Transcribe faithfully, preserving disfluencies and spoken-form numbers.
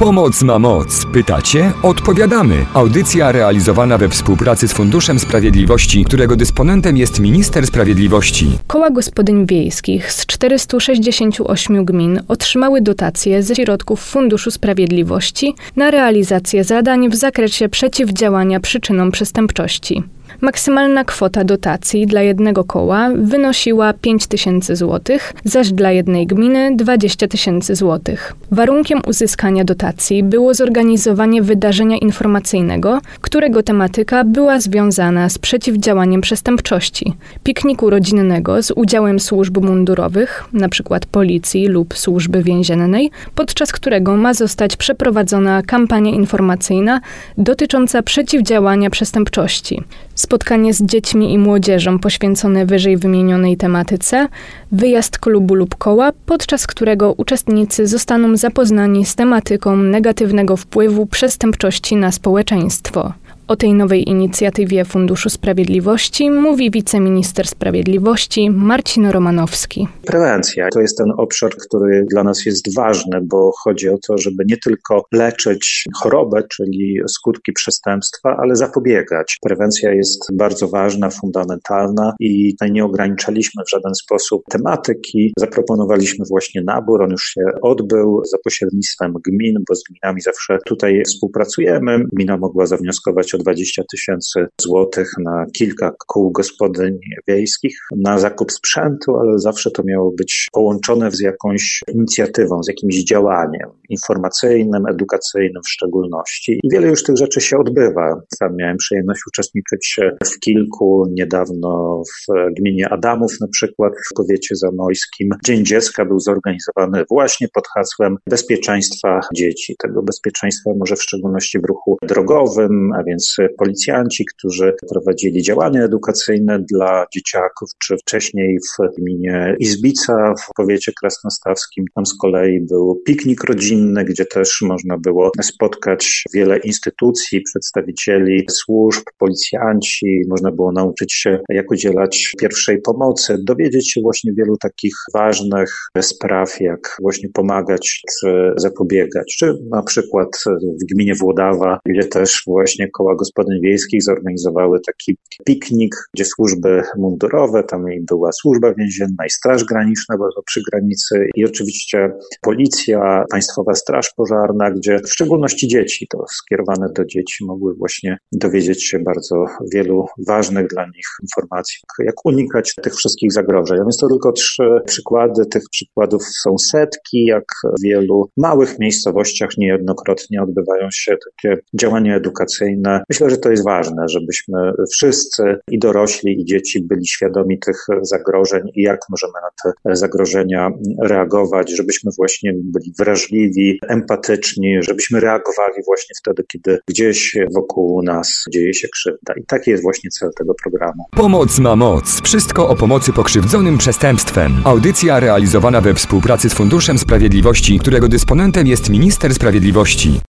Pomoc ma moc. Pytacie? Odpowiadamy. Audycja realizowana we współpracy z Funduszem Sprawiedliwości, którego dysponentem jest Minister Sprawiedliwości. Koła gospodyń wiejskich z czterystu sześćdziesięciu ośmiu gmin otrzymały dotacje ze środków Funduszu Sprawiedliwości na realizację zadań w zakresie przeciwdziałania przyczynom przestępczości. Maksymalna kwota dotacji dla jednego koła wynosiła pięć tysięcy złotych, zaś dla jednej gminy dwadzieścia tysięcy złotych. Warunkiem uzyskania dotacji było zorganizowanie wydarzenia informacyjnego, którego tematyka była związana z przeciwdziałaniem przestępczości. Pikniku rodzinnego z udziałem służb mundurowych, np. policji lub służby więziennej, podczas którego ma zostać przeprowadzona kampania informacyjna dotycząca przeciwdziałania przestępczości. Spotkanie z dziećmi i młodzieżą poświęcone wyżej wymienionej tematyce, wyjazd klubu lub koła, podczas którego uczestnicy zostaną zapoznani z tematyką negatywnego wpływu przestępczości na społeczeństwo. O tej nowej inicjatywie Funduszu Sprawiedliwości mówi wiceminister sprawiedliwości Marcin Romanowski. Prewencja to jest ten obszar, który dla nas jest ważny, bo chodzi o to, żeby nie tylko leczyć chorobę, czyli skutki przestępstwa, ale zapobiegać. Prewencja jest bardzo ważna, fundamentalna i nie ograniczaliśmy w żaden sposób tematyki. Zaproponowaliśmy właśnie nabór, on już się odbył za pośrednictwem gmin, bo z gminami zawsze tutaj współpracujemy. Gmina mogła zawnioskować o dwadzieścia tysięcy złotych na kilka kół gospodyń wiejskich na zakup sprzętu, ale zawsze to miało być połączone z jakąś inicjatywą, z jakimś działaniem informacyjnym, edukacyjnym w szczególności. I wiele już tych rzeczy się odbywa. Sam miałem przyjemność uczestniczyć w kilku, niedawno w gminie Adamów na przykład, w powiecie zamojskim. Dzień Dziecka był zorganizowany właśnie pod hasłem bezpieczeństwa dzieci. Tego bezpieczeństwa może w szczególności w ruchu drogowym, a więc policjanci, którzy prowadzili działania edukacyjne dla dzieciaków, czy wcześniej w gminie Izbica w powiecie krasnostawskim. Tam z kolei był piknik rodzinny, gdzie też można było spotkać wiele instytucji, przedstawicieli służb, policjanci. Można było nauczyć się, jak udzielać pierwszej pomocy, dowiedzieć się właśnie wielu takich ważnych spraw, jak właśnie pomagać czy zapobiegać. Czy na przykład w gminie Włodawa, gdzie też właśnie koła gospodyń wiejskich zorganizowały taki piknik, gdzie służby mundurowe, tam i była służba więzienna i straż graniczna, bo to przy granicy i oczywiście policja, Państwowa Straż Pożarna, gdzie w szczególności dzieci, to skierowane do dzieci, mogły właśnie dowiedzieć się bardzo wielu ważnych dla nich informacji, jak unikać tych wszystkich zagrożeń. A więc to tylko trzy przykłady, tych przykładów są setki, jak w wielu małych miejscowościach niejednokrotnie odbywają się takie działania edukacyjne. Myślę, że to jest ważne, żebyśmy wszyscy, i dorośli, i dzieci, byli świadomi tych zagrożeń i jak możemy na te zagrożenia reagować, żebyśmy właśnie byli wrażliwi, empatyczni, żebyśmy reagowali właśnie wtedy, kiedy gdzieś wokół nas dzieje się krzywda. I taki jest właśnie cel tego programu. Pomoc ma moc. Wszystko o pomocy pokrzywdzonym przestępstwem. Audycja realizowana we współpracy z Funduszem Sprawiedliwości, którego dysponentem jest Minister Sprawiedliwości.